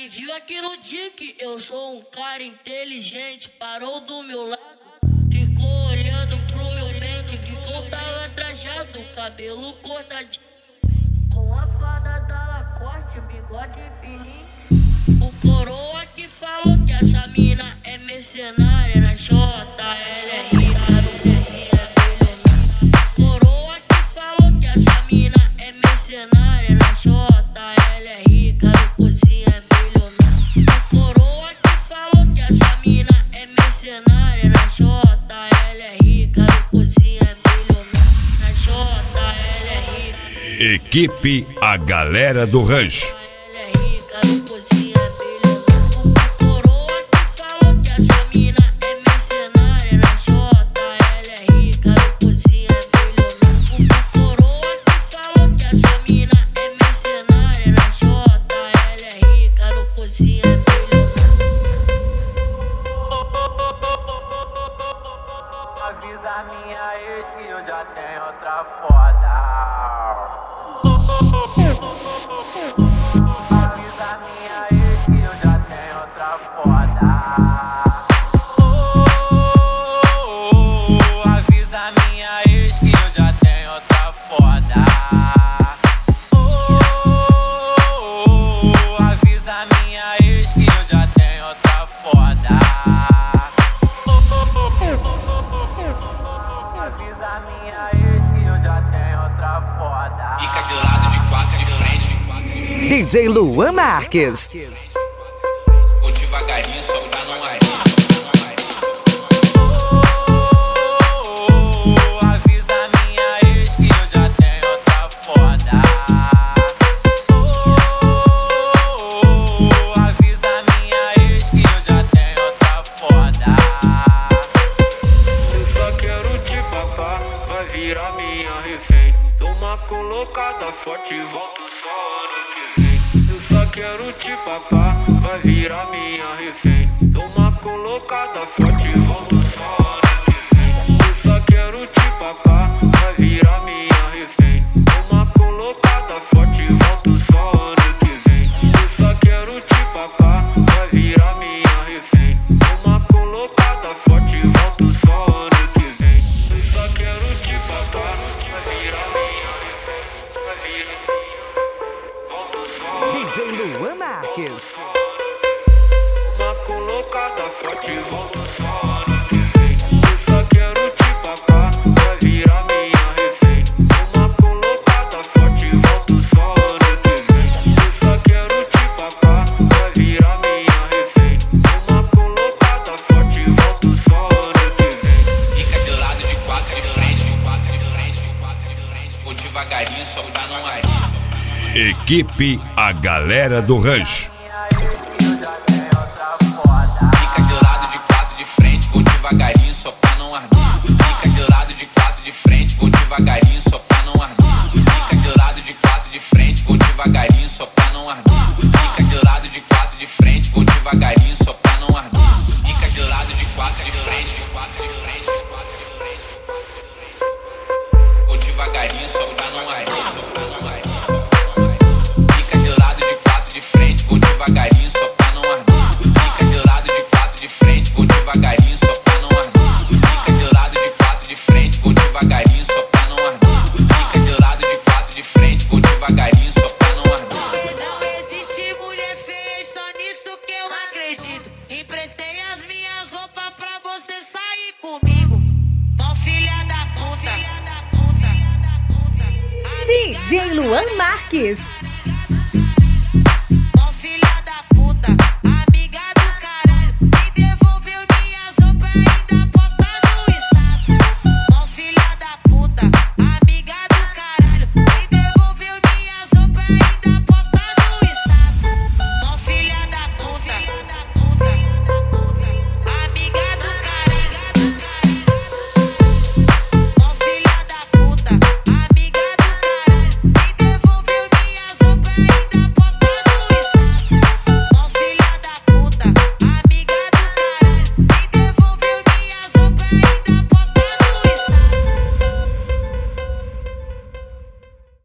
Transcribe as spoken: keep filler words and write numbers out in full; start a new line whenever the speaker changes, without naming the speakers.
me viu aqui no dia que eu sou um cara inteligente. Parou do meu lado, ficou olhando pro meu pente. Viu que eu tava trajado, cabelo cortadinho, com a fada da Lacoste, bigode fininho. O coroa que falou que essa mina é mercenária na J L R.
Equipe A Galera do Rancho.
Avisa minha ex que eu já tenho outra foda. Avisa minha ex que eu já tenho outra foda. Oh, avisa minha ex que eu já tenho outra foda. Oh, avisa minha ex que eu já tenho outra foda. Avisa minha ex que eu já tenho outra foda.
Fica de lado, de quatro, de frente.
D J Luan Marques.
Ou devagarinho, só pra não arder.
Oh, avisa minha ex que eu já tenho outra foda. Oh, avisa minha ex que eu já tenho outra foda.
Eu só quero te papar, vai virar minha refém. Toma colocada forte e volto só ano que vem. Eu só quero te papar, vai virar minha refém. Toma colocada forte e volto só ano que vem. Eu só quero te papar, vai virar minha refém. Toma colocada forte e volto só ano que vem. Eu só quero te papar, vai virar minha refém. Toma colocada forte e volto só ano que vem. Eu só quero te papar, vai virar minha refém. Vai virar minha refém. Volto só ano
D J Luan Marques.
uma colocada forte e volto só ano que vem. Eu só quero te papar, vai virar minha refém. Uma colocada forte e volto só ano que vem. Eu só quero te papar, vai virar minha refém. Uma colocada forte e volto só ano que vem.
Fica de lado, de quatro, de frente. De quatro, de frente, de quatro, de frente. Ou devagarinho, só pra não arder.
Equipe A Galera do Rancho.
Fica de lado, de quatro, de frente. Vou devagarinho, só pra não arder. Fica de lado, de quatro, de frente. Vou devagarinho, só pra não arder. Fica de lado, de quatro, de frente. Vou devagarinho, só pra não arder. Fica de lado, de quatro, de frente. Vou devagarinho, só pra não arder. Fica de lado, de quatro, de frente. De quatro, de frente. De quatro, de frente. Vou devagarinho, só pra não arder. Só pra não arder. Fica de lado, de quatro, de frente. Vou devagarinho, só pra não arder. Fica de lado, de quatro, de frente. Vou devagarinho, só pra não arder. Fica de lado, de quatro, de frente. Vou devagarinho, só pra não arder. Fica de lado, de quatro, de frente. Vou devagarinho, só pra não arder.
Não existe mulher feia, só nisso que eu acredito. Emprestei as minhas roupas pra você sair comigo. Mó filha da puta.
D J Luan Marques.
Mó filha da puta, amiga do caralho. Me devolveu minhas roupas e ainda posta no status. Mó filha da puta, amiga do caralho. Me devolveu minhas roupas e ainda